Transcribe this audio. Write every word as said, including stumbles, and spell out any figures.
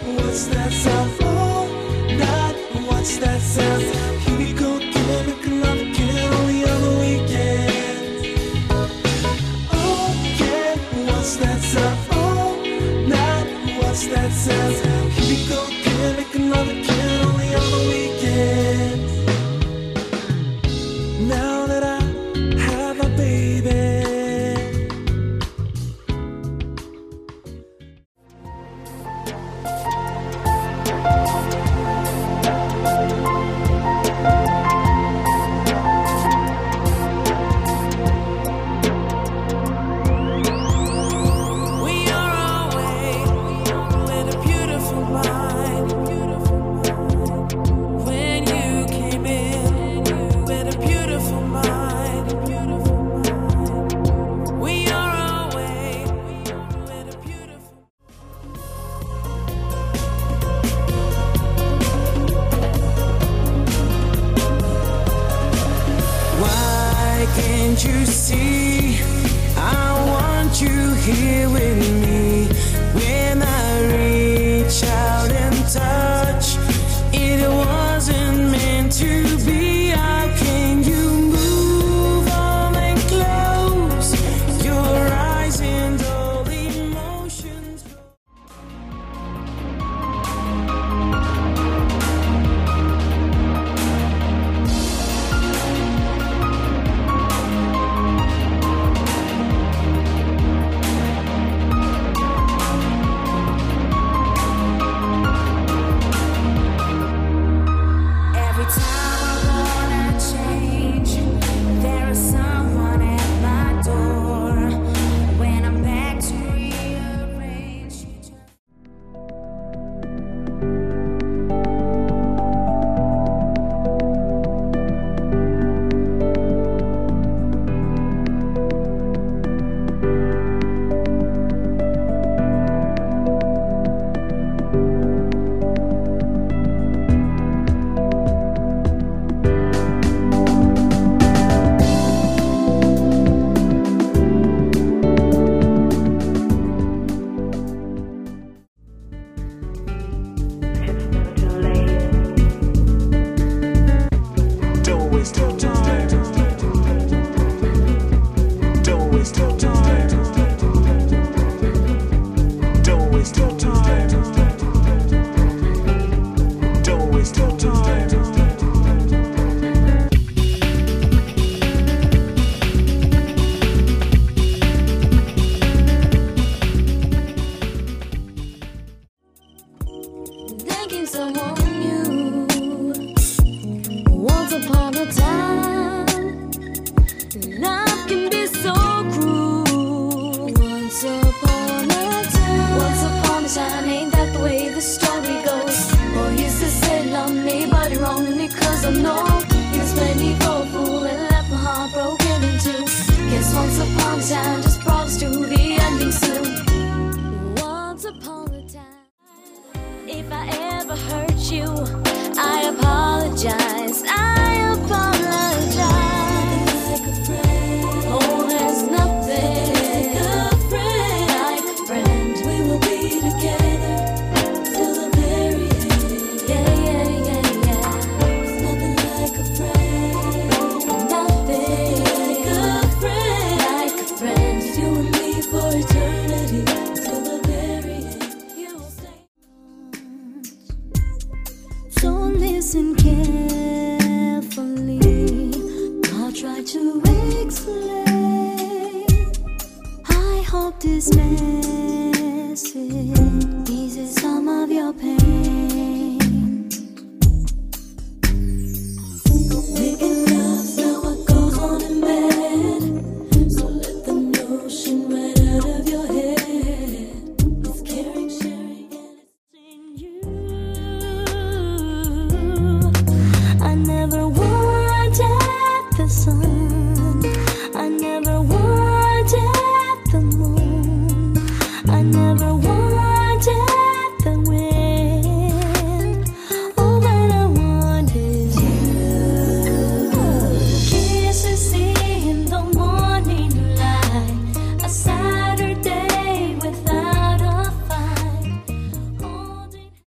what's that sound? Oh, not what's that sound? Here we go again, making love again only on the weekend. Oh yeah, what's that sound? Oh, not what's that sound? Here we go again, making love again only on the weekend. Now that I have a baby. Can't you see? I want you here with me. When I reach out and touch, it wasn't meant to be. How can you move on and close your eyes and all emotions? Someone new. Once upon a time, love can be so cruel. Once upon a time, once upon a time, ain't that the way the story goes? Boy used to say love me, but he wronged me, cause I know he was plenty for a fool and left my heart broken in two. Guess once upon a time just brought us to the ending soon. Once upon a time, if I ever hurt you, I apologize, I apologize. Like a friend. Oh, there's nothing like a friend. Like a friend. We will be together till the very end. Yeah, yeah, yeah, yeah. There's nothing like a friend. Nothing like a friend. Like a friend. You and me for eternity till the very end. You will stay. So listen carefully, I'll try to explain. I hope this man